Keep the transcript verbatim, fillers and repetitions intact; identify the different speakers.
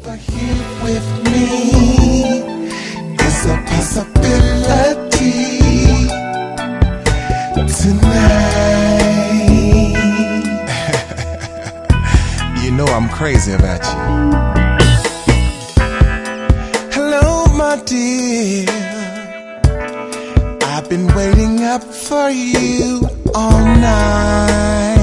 Speaker 1: Here with me is a possibility tonight. You know I'm crazy about you. Hello, my dear. I've been waiting up for you all night.